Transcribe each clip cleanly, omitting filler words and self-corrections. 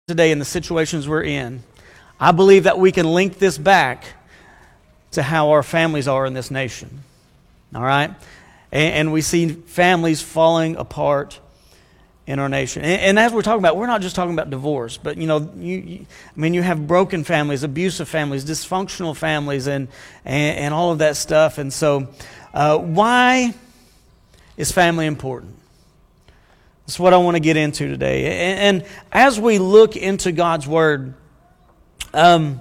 today and the situations we're in, I believe that we can link this back to how our families are in this nation. All right? And we see families falling apart in our nation. And as we're talking about, we're not just talking about divorce, but you have broken families, abusive families, dysfunctional families, and all of that stuff. And so, why is family important? That's what I want to get into today. And as we look into God's Word, I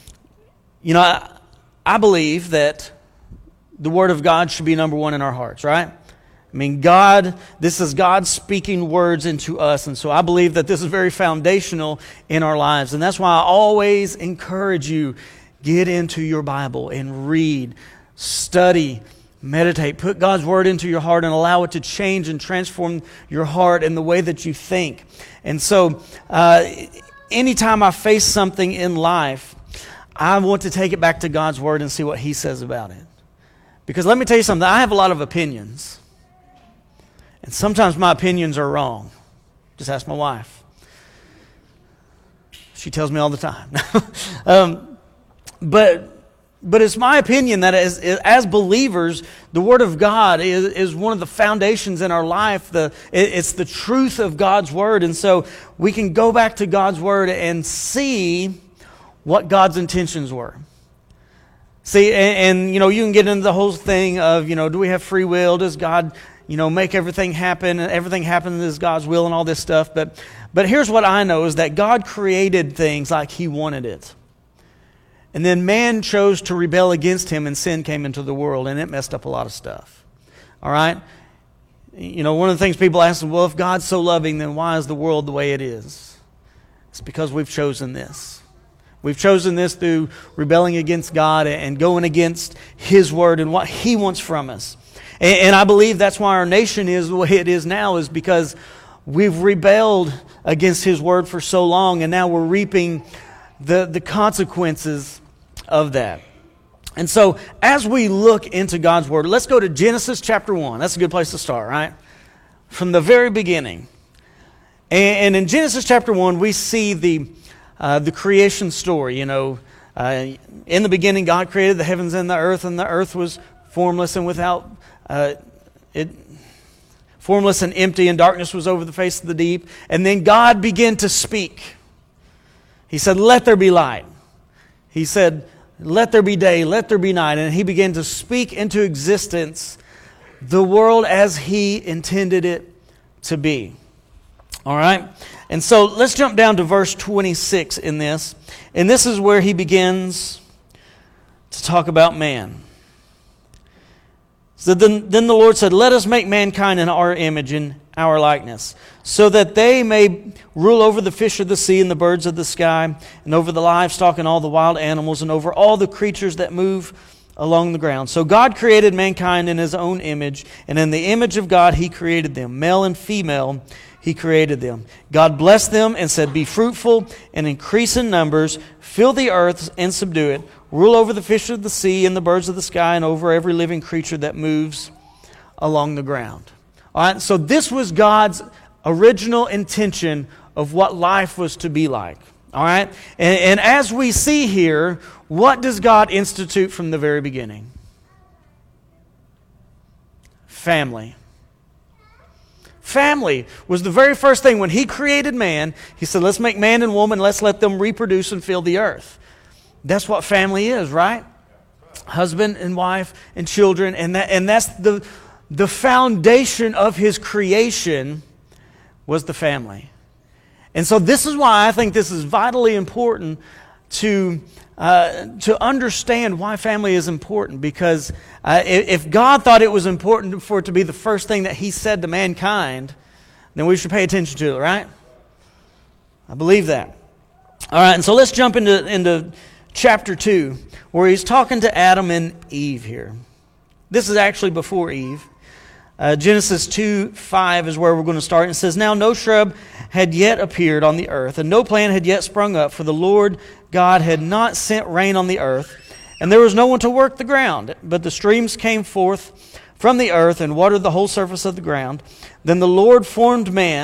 believe that the Word of God should be number one in our hearts, right? I mean, this is God speaking words into us, and so I believe that this is very foundational in our lives. And that's why I always encourage you, get into your Bible and read, study, meditate, put God's Word into your heart and allow it to change and transform your heart and the way that you think. And so, anytime I face something in life, I want to take it back to God's Word and see what He says about it. Because let me tell you something, I have a lot of opinions. And sometimes my opinions are wrong. Just ask my wife. She tells me all the time. But it's my opinion that as believers, the Word of God is one of the foundations in our life. It's the truth of God's Word. And so we can go back to God's Word and see what God's intentions were. See, and you can get into the whole thing of, do we have free will? Does God, make everything happen? Everything happens is God's will and all this stuff. But here's what I know is that God created things like He wanted it. And then man chose to rebel against Him and sin came into the world and it messed up a lot of stuff. All right? One of the things people ask, well, if God's so loving, then why is the world the way it is? It's because we've chosen this. We've chosen this through rebelling against God and going against His Word and what He wants from us. And I believe that's why our nation is the way it is now, is because we've rebelled against His Word for so long, and now we're reaping the consequences of that. And so, as we look into God's Word, let's go to Genesis chapter 1. That's a good place to start, right? From the very beginning. And in Genesis chapter 1, we see the creation story. In the beginning, God created the heavens and the earth was formless and without formless and empty, and darkness was over the face of the deep. And then God began to speak. He said, "Let there be light." He said, "Let there be day, let there be night." And He began to speak into existence the world as He intended it to be. All right? And so let's jump down to verse 26 in this. And this is where He begins to talk about man. So then the Lord said, "Let us make mankind in our image, in our likeness, so that they may rule over the fish of the sea and the birds of the sky, and over the livestock and all the wild animals, and over all the creatures that move along the ground." So God created mankind in His own image, and in the image of God He created them. Male and female He created them. God blessed them and said, "Be fruitful and increase in numbers, fill the earth and subdue it, rule over the fish of the sea and the birds of the sky, and over every living creature that moves along the ground." All right, so this was God's original intention of what life was to be like. All right, and as we see here, what does God institute from the very beginning? Family. Family was the very first thing. When He created man, He said, let's make man and woman, let's let them reproduce and fill the earth. That's what family is, right? Husband and wife and children, and that's the foundation of His creation was the family. And so this is why I think this is vitally important to understand why family is important. Because if God thought it was important for it to be the first thing that He said to mankind, then we should pay attention to it, right? I believe that. All right, and so let's jump into chapter 2, where He's talking to Adam and Eve here. This is actually before Eve. Genesis 2:5 is where we're going to start. It says, "Now no shrub had yet appeared on the earth, and no plant had yet sprung up, for the Lord God had not sent rain on the earth, and there was no one to work the ground. But the streams came forth from the earth and watered the whole surface of the ground. Then the Lord formed man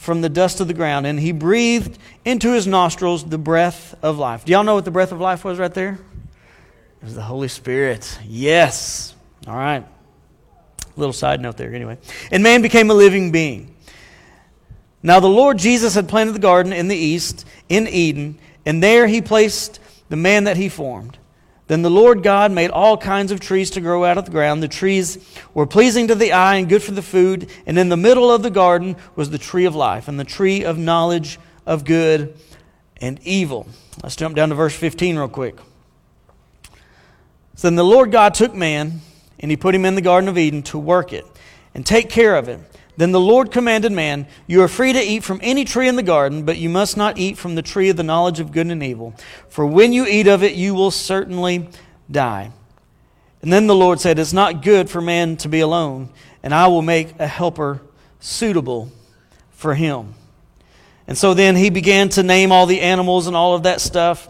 from the dust of the ground, and he breathed into his nostrils the breath of life. Do y'all know what the breath of life was right there? It was the Holy Spirit. Yes. All right. Little side note there anyway. And man became a living being. Now the Lord Jesus had planted the garden in the east, in Eden, and there he placed the man that he formed. Then the Lord God made all kinds of trees to grow out of the ground. The trees were pleasing to the eye and good for the food. And in the middle of the garden was the tree of life and the tree of knowledge of good and evil. Let's jump down to verse 15 real quick. So then the Lord God took man, and he put him in the Garden of Eden to work it and take care of it. Then the Lord commanded man, "You are free to eat from any tree in the garden, but you must not eat from the tree of the knowledge of good and evil. For when you eat of it, you will certainly die." And then the Lord said, "It's not good for man to be alone, and I will make a helper suitable for him." And so then he began to name all the animals and all of that stuff.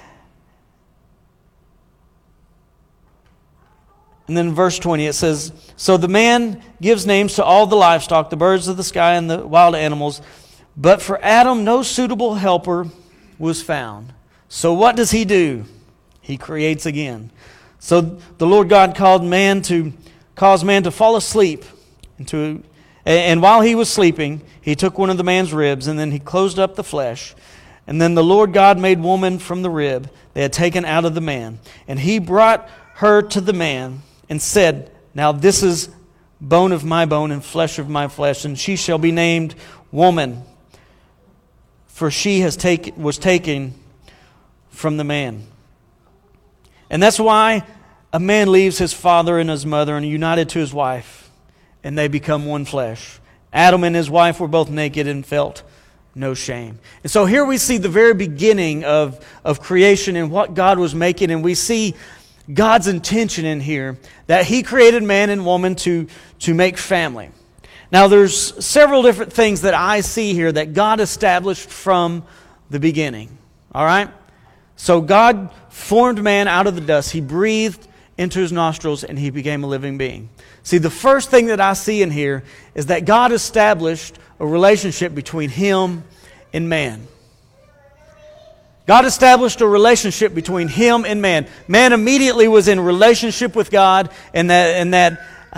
And then in verse 20 it says, "So the man gives names to all the livestock, the birds of the sky and the wild animals. But for Adam no suitable helper was found." So what does he do? He creates again. So the Lord God caused man to fall asleep. And while he was sleeping, he took one of the man's ribs, and then he closed up the flesh. And then the Lord God made woman from the rib they had taken out of the man. And he brought her to the man and said, "Now this is bone of my bone and flesh of my flesh, and she shall be named woman, for she was taken from the man." And that's why a man leaves his father and his mother and is united to his wife, and they become one flesh. Adam and his wife were both naked and felt no shame. And so here we see the very beginning of creation and what God was making, and we see God's intention in here, that He created man and woman to make family. Now there's several different things that I see here that God established from the beginning. All right? So God formed man out of the dust. He breathed into his nostrils and he became a living being. See, the first thing that I see in here is that God established a relationship between Him and man. God established a relationship between Him and man. Man immediately was in relationship with God, and that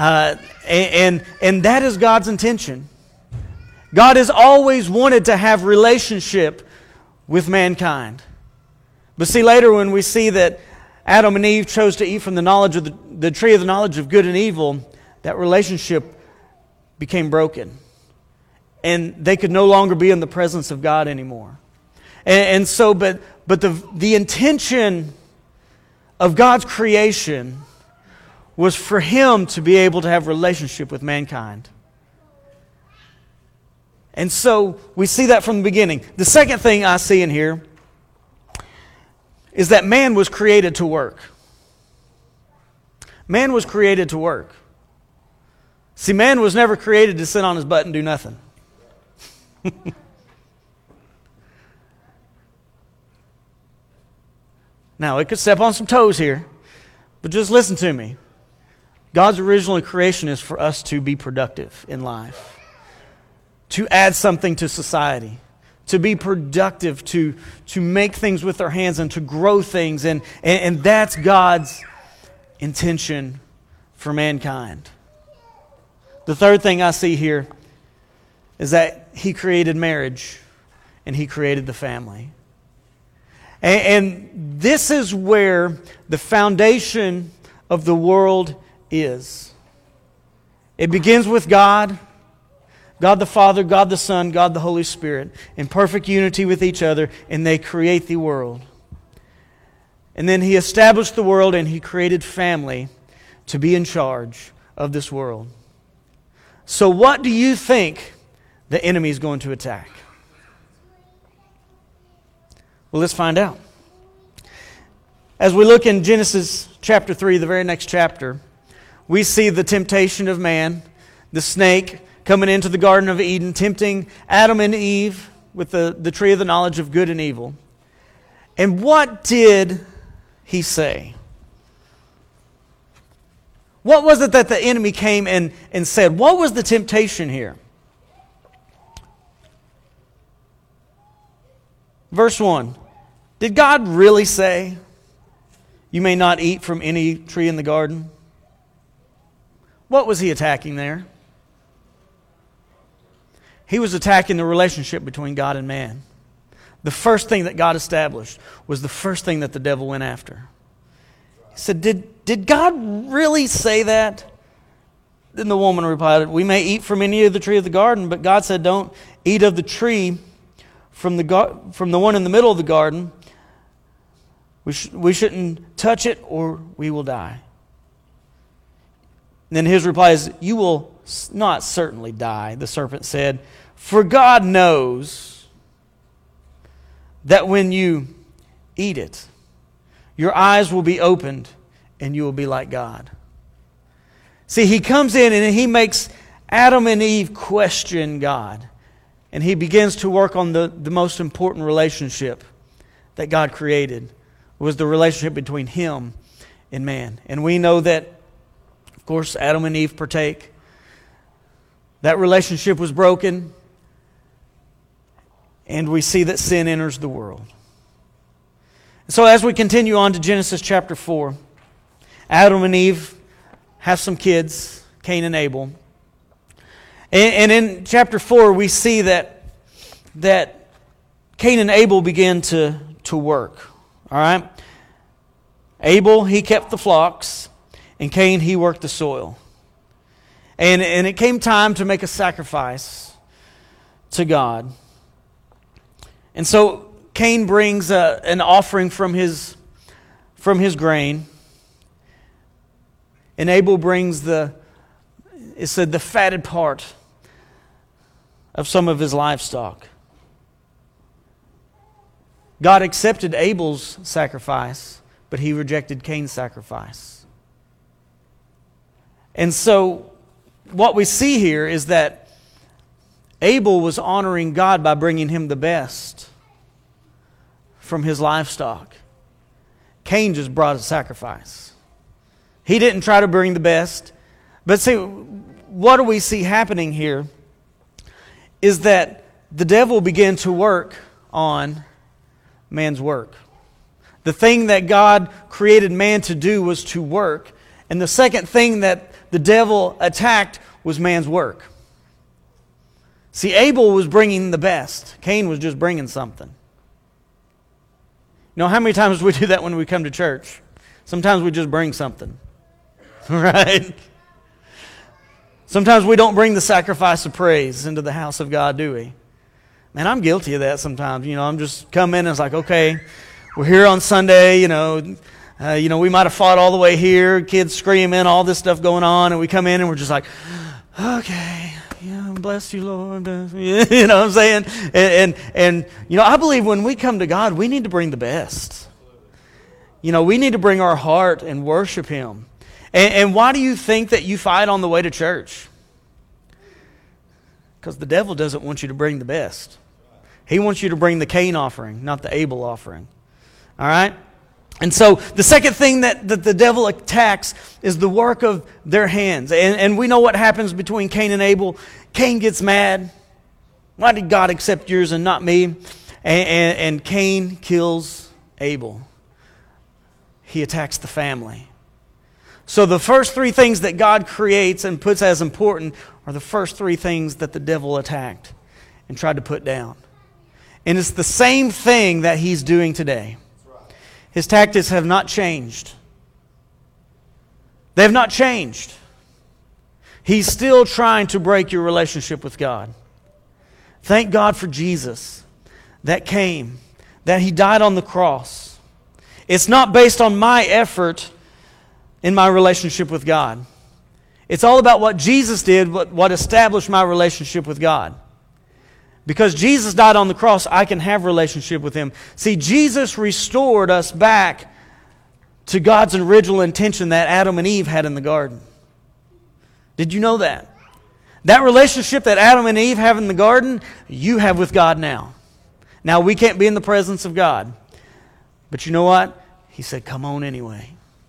is God's intention. God has always wanted to have relationship with mankind. But see, later when we see that Adam and Eve chose to eat from the knowledge of the tree of the knowledge of good and evil, that relationship became broken, and they could no longer be in the presence of God anymore. And so, but the intention of God's creation was for Him to be able to have relationship with mankind. And so we see that from the beginning. The second thing I see in here is that man was created to work. Man was created to work. See, man was never created to sit on his butt and do nothing. Now, it could step on some toes here, but just listen to me. God's original creation is for us to be productive in life, to add something to society, to be productive, to make things with our hands and to grow things. And that's God's intention for mankind. The third thing I see here is that He created marriage and He created the family. And this is where the foundation of the world is. It begins with God, God the Father, God the Son, God the Holy Spirit, in perfect unity with each other, and they create the world. And then He established the world and He created family to be in charge of this world. So what do you think the enemy is going to attack? Well, let's find out. As we look in Genesis chapter 3, the very next chapter, we see the temptation of man, the snake coming into the Garden of Eden, tempting Adam and Eve with the tree of the knowledge of good and evil. And what did he say? What was it that the enemy came and said? What was the temptation here? Verse 1. Did God really say, you may not eat from any tree in the garden? What was he attacking there? He was attacking the relationship between God and man. The first thing that God established was the first thing that the devil went after. He said, did God really say that? Then the woman replied, we may eat from any of the tree of the garden, but God said, don't eat of the tree from the one in the middle of the garden. We shouldn't touch it or we will die. And then his reply is, you will not certainly die, the serpent said, for God knows that when you eat it, your eyes will be opened and you will be like God. See, he comes in and he makes Adam and Eve question God. And he begins to work on the most important relationship that God created. It was the relationship between him and man. And we know that, of course, Adam and Eve partake. That relationship was broken. And we see that sin enters the world. So as we continue on to Genesis chapter 4, Adam and Eve have some kids, Cain and Abel. And in chapter 4, we see that Cain and Abel begin to work. All right? Abel, he kept the flocks, and Cain, he worked the soil. And it came time to make a sacrifice to God. And so Cain brings an offering from his grain. And Abel brings the fatted part of some of his livestock. God accepted Abel's sacrifice, but he rejected Cain's sacrifice. And so what we see here is that Abel was honoring God by bringing him the best from his livestock. Cain just brought a sacrifice. He didn't try to bring the best. But see, what do we see happening here is that the devil began to work on man's work. The thing that God created man to do was to work. And the second thing that the devil attacked was man's work. See, Abel was bringing the best. Cain was just bringing something. You know, how many times do we do that when we come to church? Sometimes we just bring something. Right? Sometimes we don't bring the sacrifice of praise into the house of God, do we? Man, I'm guilty of that sometimes. You know, I'm just come in and it's like, okay, we're here on Sunday, we might have fought all the way here, kids screaming, all this stuff going on, and we come in and we're just like, okay, bless you, Lord. You know what I'm saying? And I believe when we come to God, we need to bring the best. We need to bring our heart and worship Him. And why do you think that you fight on the way to church? Because the devil doesn't want you to bring the best. He wants you to bring the Cain offering, not the Abel offering. All right? And so the second thing that the devil attacks is the work of their hands. And we know what happens between Cain and Abel. Cain gets mad. Why did God accept yours and not me? And Cain kills Abel. He attacks the family. So the first three things that God creates and puts as important are the first three things that the devil attacked and tried to put down. And it's the same thing that he's doing today. His tactics have not changed. They have not changed. He's still trying to break your relationship with God. Thank God for Jesus that came, that He died on the cross. It's not based on my effort in my relationship with God. It's all about what Jesus did, what established my relationship with God. Because Jesus died on the cross, I can have relationship with Him. See, Jesus restored us back to God's original intention that Adam and Eve had in the garden. Did you know that? That relationship that Adam and Eve have in the garden, you have with God now. Now, we can't be in the presence of God. But you know what? He said, come on anyway.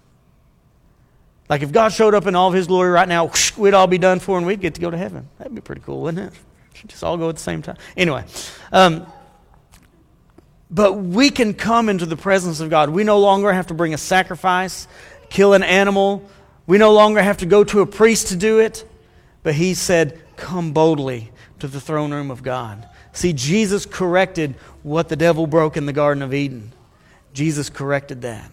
Like if God showed up in all of His glory right now, we'd all be done for and we'd get to go to heaven. That'd be pretty cool, wouldn't it? Just all go at the same time. Anyway. But But we can come into the presence of God. We no longer have to bring a sacrifice, kill an animal. We no longer have to go to a priest to do it. But He said, come boldly to the throne room of God. See, Jesus corrected what the devil broke in the Garden of Eden. Jesus corrected that.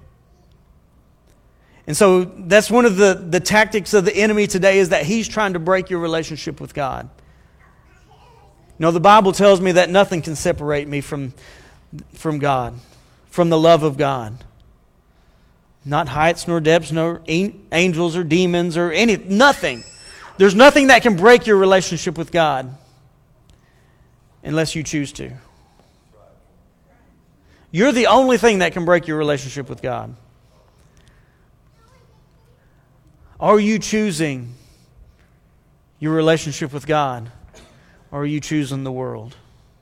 And so that's one of the tactics of the enemy today, is that he's trying to break your relationship with God. You know, the Bible tells me that nothing can separate me from God, from the love of God. Not heights nor depths, nor angels or demons or nothing. There's nothing that can break your relationship with God unless you choose to. You're the only thing that can break your relationship with God. Are you choosing your relationship with God, or are you choosing the world?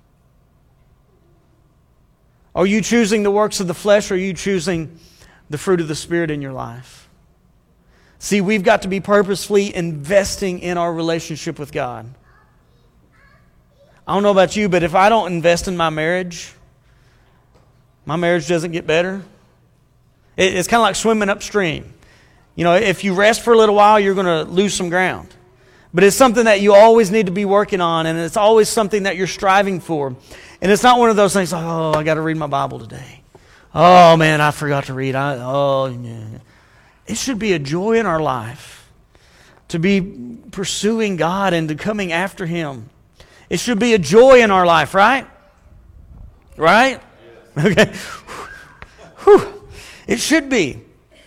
Are you choosing the works of the flesh, or are you choosing the fruit of the Spirit in your life? See, we've got to be purposefully investing in our relationship with God. I don't know about you, but if I don't invest in my marriage doesn't get better. It's kind of like swimming upstream. You know, if you rest for a little while, you're going to lose some ground. But it's something that you always need to be working on, and it's always something that you're striving for. And it's not one of those things, oh, I got to read my Bible today. Oh, man, I forgot to read. It should be a joy in our life to be pursuing God and to coming after Him. It should be a joy in our life, right? Right? Okay. Whew. It should be.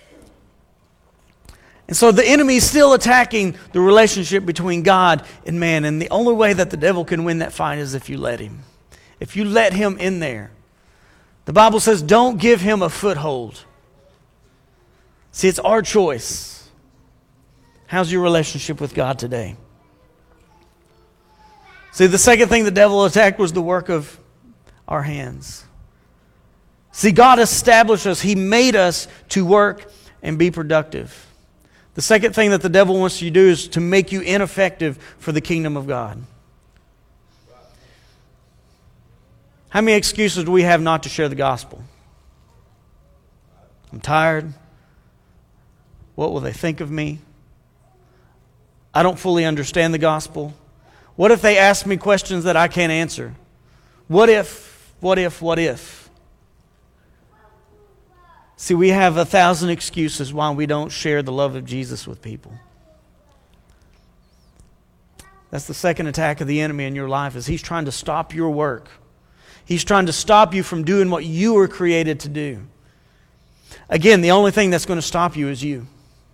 And so the enemy is still attacking the relationship between God and man. And the only way that the devil can win that fight is if you let him. If you let him in there. The Bible says don't give him a foothold. See, it's our choice. How's your relationship with God today? See, the second thing the devil attacked was the work of our hands. See, God established us. He made us to work and be productive. The second thing that the devil wants you to do is to make you ineffective for the kingdom of God. How many excuses do we have not to share the gospel? I'm tired. What will they think of me? I don't fully understand the gospel. What if they ask me questions that I can't answer? What if? See, we have 1,000 excuses why we don't share the love of Jesus with people. That's the second attack of the enemy in your life, is he's trying to stop your work. He's trying to stop you from doing what you were created to do. Again, the only thing that's going to stop you is you.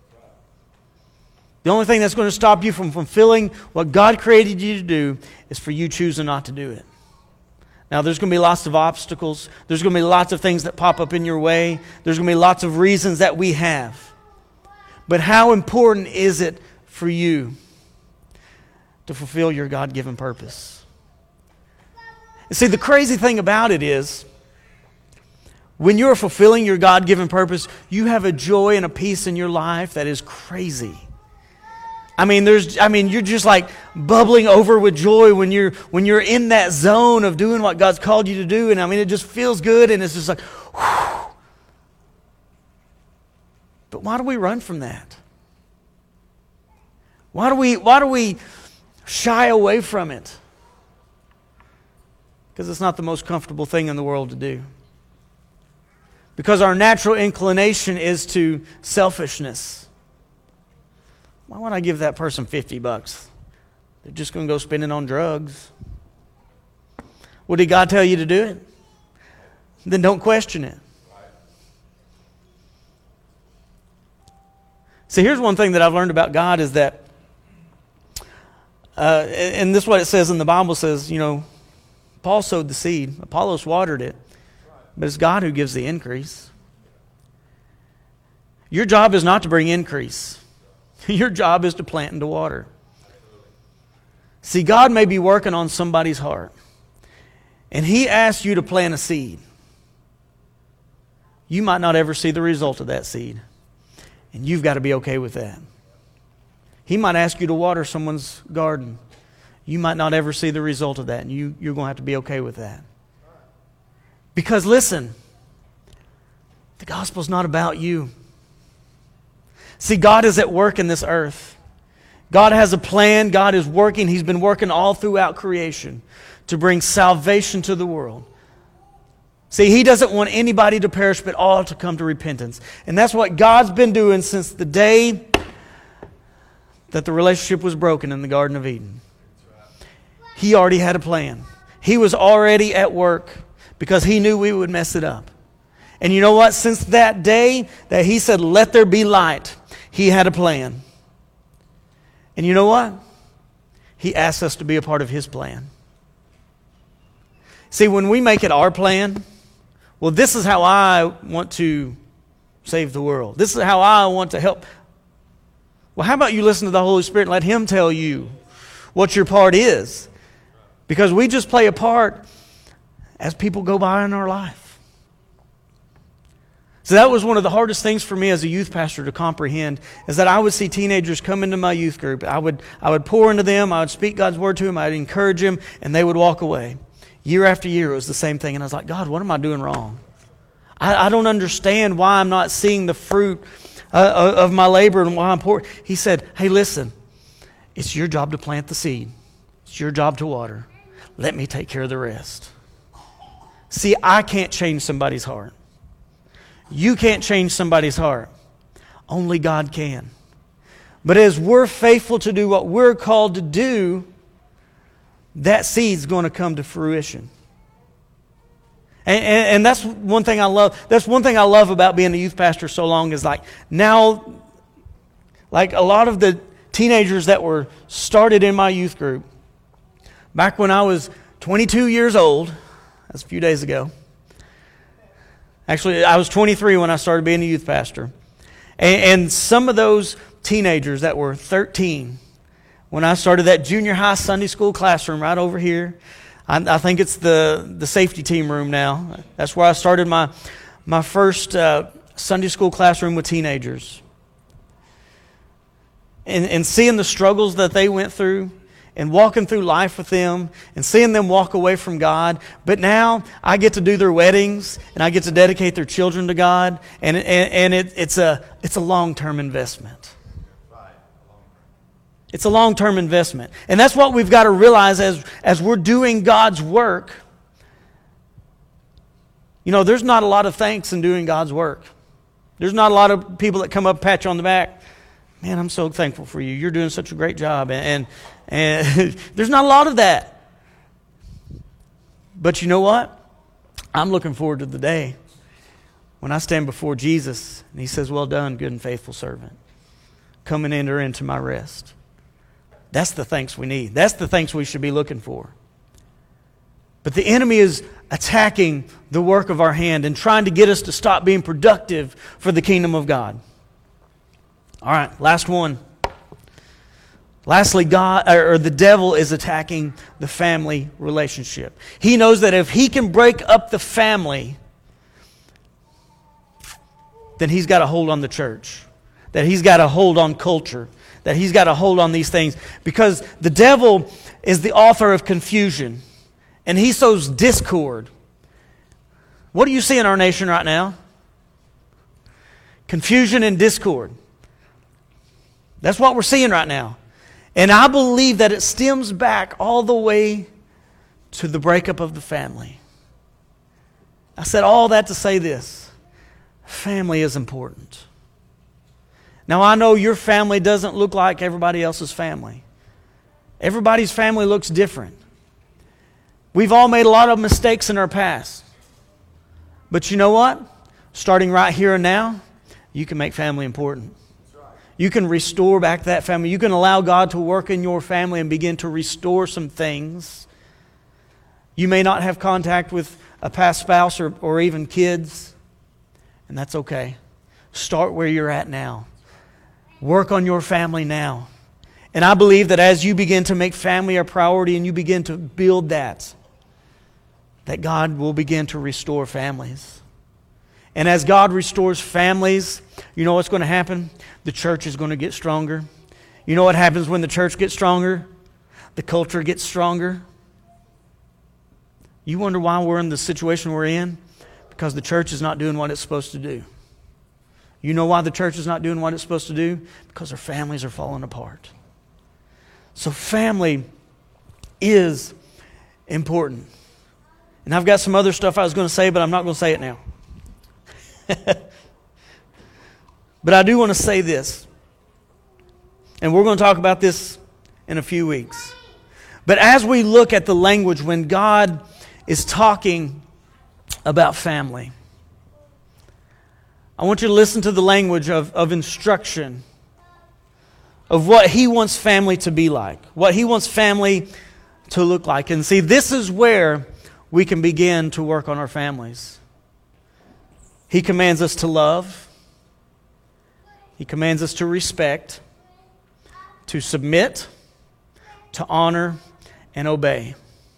The only thing that's going to stop you from fulfilling what God created you to do is for you choosing not to do it. Now, there's going to be lots of obstacles. There's going to be lots of things that pop up in your way. There's going to be lots of reasons that we have. But how important is it for you to fulfill your God-given purpose? And see, the crazy thing about it is, when you're fulfilling your God-given purpose, you have a joy and a peace in your life that is crazy. You're just like bubbling over with joy when you're in that zone of doing what God's called you to do. And it just feels good, and it's just like, whew. But why do we run from that? Why do we shy away from it? Because it's not the most comfortable thing in the world to do. Because our natural inclination is to selfishness. Why would I give that person $50? They're just going to go spend it on drugs. Well, did God tell you to do it? Then don't question it. See, here's one thing that I've learned about God is that, and this is what it says in the Bible, says, Paul sowed the seed, Apollos watered it, but it's God who gives the increase. Your job is not to bring increase. Your job is to plant and to water. See, God may be working on somebody's heart, and He asks you to plant a seed. You might not ever see the result of that seed, and you've got to be okay with that. He might ask you to water someone's garden. You might not ever see the result of that, and you're going to have to be okay with that. Because listen, the gospel's not about you. See, God is at work in this earth. God has a plan. God is working. He's been working all throughout creation to bring salvation to the world. See, He doesn't want anybody to perish, but all to come to repentance. And that's what God's been doing since the day that the relationship was broken in the Garden of Eden. He already had a plan. He was already at work because He knew we would mess it up. And you know what? Since that day that He said, let there be light, He had a plan. And you know what? He asked us to be a part of His plan. See, when we make it our plan, well, this is how I want to save the world. This is how I want to help. Well, how about you listen to the Holy Spirit and let Him tell you what your part is? Because we just play a part as people go by in our life. So that was one of the hardest things for me as a youth pastor to comprehend, is that I would see teenagers come into my youth group. I would pour into them. I would speak God's word to them. I'd encourage them, and they would walk away. Year after year, it was the same thing. And I was like, God, what am I doing wrong? I don't understand why I'm not seeing the fruit of my labor and why I'm poor. He said, hey, listen, it's your job to plant the seed. It's your job to water. Let me take care of the rest. See, I can't change somebody's heart. You can't change somebody's heart. Only God can. But as we're faithful to do what we're called to do, that seed's going to come to fruition. And that's one thing I love. That's one thing I love about being a youth pastor so long, is like now, like a lot of the teenagers that were started in my youth group, back when I was 22 years old, that's a few days ago. Actually, I was 23 when I started being a youth pastor. And some of those teenagers that were 13, when I started that junior high Sunday school classroom right over here, I think it's the safety team room now. That's where I started my first Sunday school classroom with teenagers. And seeing the struggles that they went through, and walking through life with them, and seeing them walk away from God. But now I get to do their weddings, and I get to dedicate their children to God, and it's a long-term investment. It's a long-term investment. And that's what we've got to realize as we're doing God's work. You know, there's not a lot of thanks in doing God's work. There's not a lot of people that come up and pat you on the back. Man, I'm so thankful for you. You're doing such a great job. And there's not a lot of that. But you know what? I'm looking forward to the day when I stand before Jesus and He says, well done, good and faithful servant. Come and enter into my rest. That's the thanks we need. That's the thanks we should be looking for. But the enemy is attacking the work of our hand and trying to get us to stop being productive for the kingdom of God. All right, last one. Lastly, the devil is attacking the family relationship. He knows that if he can break up the family, then he's got a hold on the church. That he's got a hold on culture. That he's got a hold on these things. Because the devil is the author of confusion. And he sows discord. What do you see in our nation right now? Confusion and discord. That's what we're seeing right now. And I believe that it stems back all the way to the breakup of the family. I said all that to say this. Family is important. Now I know your family doesn't look like everybody else's family. Everybody's family looks different. We've all made a lot of mistakes in our past. But you know what? Starting right here and now, you can make family important. You can restore back that family. You can allow God to work in your family and begin to restore some things. You may not have contact with a past spouse or even kids, and that's okay. Start where you're at now. Work on your family now. And I believe that as you begin to make family a priority and you begin to build that God will begin to restore families. And as God restores families, you know what's going to happen? The church is going to get stronger. You know what happens when the church gets stronger? The culture gets stronger. You wonder why we're in the situation we're in? Because the church is not doing what it's supposed to do. You know why the church is not doing what it's supposed to do? Because our families are falling apart. So family is important. And I've got some other stuff I was going to say, but I'm not going to say it now. But I do want to say this. And we're going to talk about this in a few weeks. But as we look at the language when God is talking about family, I want you to listen to the language of instruction, of what He wants family to be like, what He wants family to look like. And see, this is where we can begin to work on our families. He commands us to love. He commands us to respect, to submit, to honor, and obey.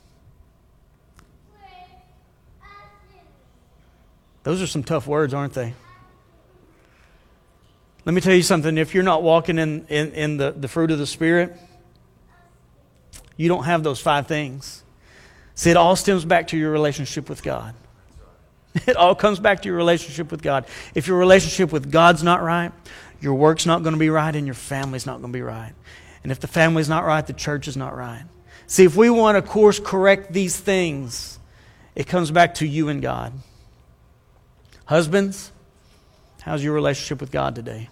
Those are some tough words, aren't they? Let me tell you something. If you're not walking in the fruit of the Spirit, you don't have those 5 things. See, it all stems back to your relationship with God. It all comes back to your relationship with God. If your relationship with God's not right, your work's not going to be right, and your family's not going to be right. And if the family's not right, the church is not right. See, if we want to course correct these things, it comes back to you and God. Husbands, how's your relationship with God today?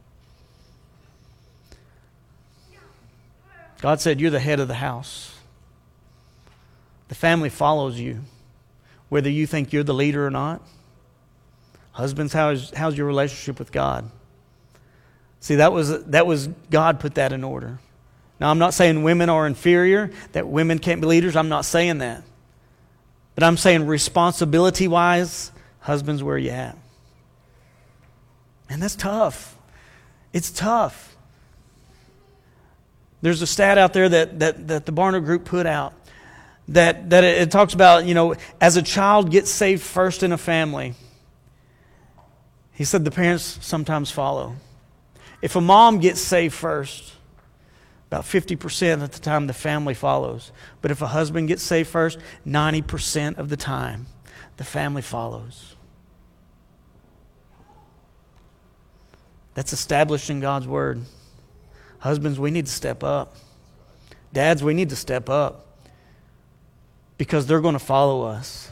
God said you're the head of the house. The family follows you, whether you think you're the leader or not. Husbands, how's your relationship with God? See, that was God put that in order. Now, I'm not saying women are inferior, that women can't be leaders. I'm not saying that. But I'm saying responsibility-wise, husbands, where are you at? And that's tough. It's tough. There's a stat out there that the Barna Group put out that it talks about, as a child gets saved first in a family. He said the parents sometimes follow. If a mom gets saved first, about 50% of the time the family follows. But if a husband gets saved first, 90% of the time the family follows. That's established in God's Word. Husbands, we need to step up. Dads, we need to step up. Because they're going to follow us.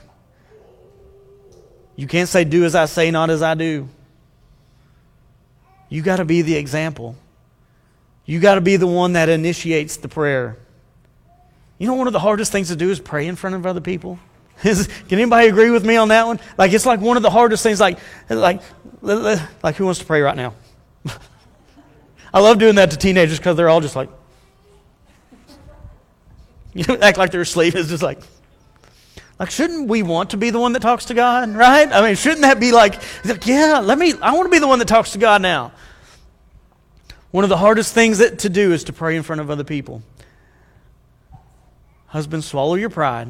You can't say, do as I say, not as I do. You got to be the example. You got to be the one that initiates the prayer. One of the hardest things to do is pray in front of other people. Can anybody agree with me on that one? It's like one of the hardest things. Like who wants to pray right now? I love doing that to teenagers because they're all just like, act like they're asleep. It's just like, shouldn't we want to be the one that talks to God, right? I mean, shouldn't that be yeah, I want to be the one that talks to God now. One of the hardest things to do is to pray in front of other people. Husbands, swallow your pride.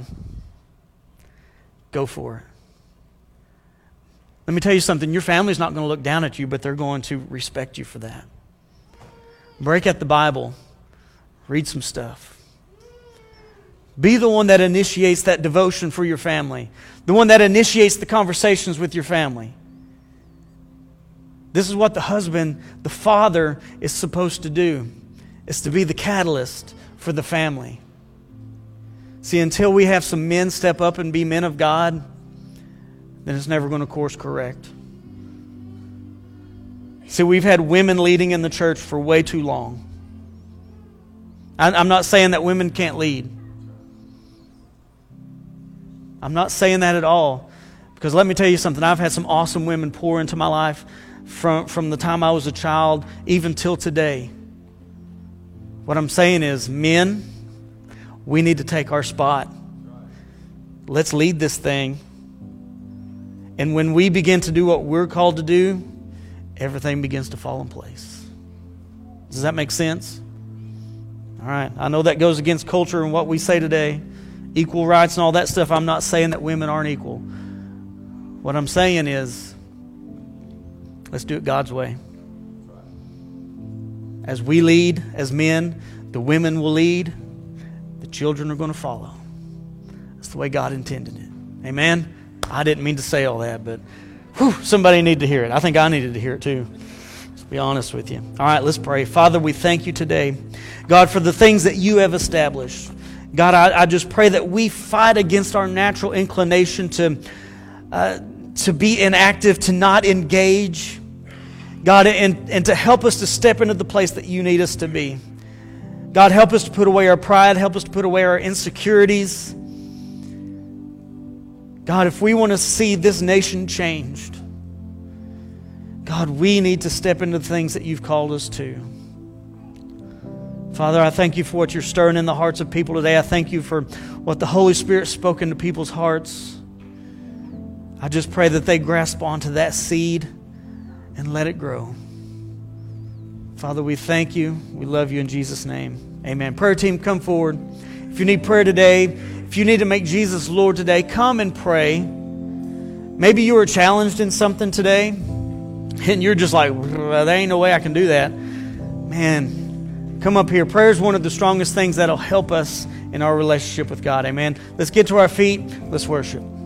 Go for it. Let me tell you something. Your family's not going to look down at you, but they're going to respect you for that. Break out the Bible. Read some stuff. Be the one that initiates that devotion for your family. The one that initiates the conversations with your family. This is what the husband, the father, is supposed to do. Is to be the catalyst for the family. See, until we have some men step up and be men of God, then it's never going to course correct. See, we've had women leading in the church for way too long. I'm not saying that women can't lead. I'm not saying that at all. Because let me tell you something. I've had some awesome women pour into my life from the time I was a child even till today. What I'm saying is, men, we need to take our spot. Let's lead this thing. And when we begin to do what we're called to do, everything begins to fall in place. Does that make sense? All right. I know that goes against culture and what we say today. Equal rights and all that stuff. I'm not saying that women aren't equal. What I'm saying is, let's do it God's way. As we lead, as men, the women will lead. The children are going to follow. That's the way God intended it. Amen? I didn't mean to say all that, but somebody needed to hear it. I think I needed to hear it too. Let's be honest with you. All right, let's pray. Father, we thank you today, God, for the things that you have established. God, I just pray that we fight against our natural inclination to be inactive, to not engage, God, and to help us to step into the place that you need us to be. God, help us to put away our pride. Help us to put away our insecurities. God, if we want to see this nation changed, God, we need to step into the things that you've called us to. Father, I thank you for what you're stirring in the hearts of people today. I thank you for what the Holy Spirit spoke into people's hearts. I just pray that they grasp onto that seed and let it grow. Father, we thank you. We love you in Jesus' name. Amen. Prayer team, come forward. If you need prayer today, if you need to make Jesus Lord today, come and pray. Maybe you were challenged in something today, and you're just like, well, there ain't no way I can do that. Man, come up here. Prayer is one of the strongest things that'll help us in our relationship with God. Amen. Let's get to our feet. Let's worship.